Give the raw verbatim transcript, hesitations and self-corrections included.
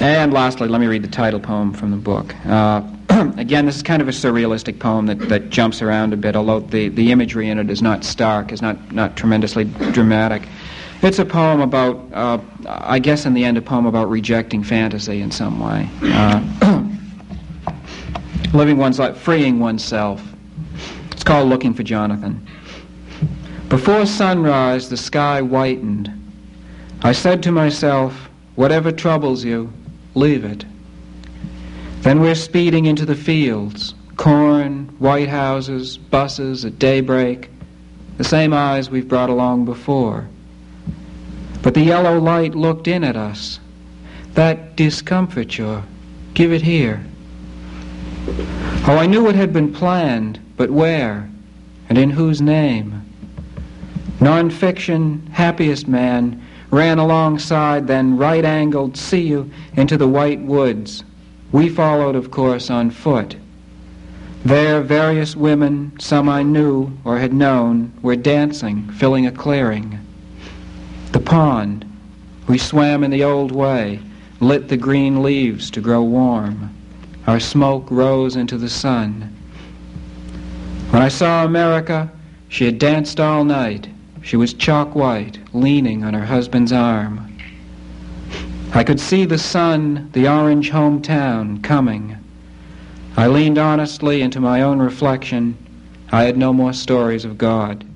And lastly, let me read the title poem from the book. Uh, again, this is kind of a surrealistic poem that, that jumps around a bit, although the, the imagery in it is not stark, is not, not tremendously dramatic. It's a poem about, uh, I guess in the end, a poem about rejecting fantasy in some way. Uh, living one's life, freeing oneself. It's called Looking for Jonathan. Before sunrise, the sky whitened. I said to myself, whatever troubles you, leave it. Then we're speeding into the fields, corn, white houses, buses at daybreak, the same eyes we've brought along before. But the yellow light looked in at us. That discomfiture, give it here. Oh, I knew it had been planned, but where, and in whose name? Non-fiction, happiest man, ran alongside, then right-angled, see you, into the white woods. We followed, of course, on foot. There, various women, some I knew or had known, were dancing, filling a clearing. The pond. We swam in the old way, lit the green leaves to grow warm. Our smoke rose into the sun. When I saw America, she had danced all night. She was chalk white, leaning on her husband's arm. I could see the sun, the orange hometown, coming. I leaned honestly into my own reflection. I had no more stories of God.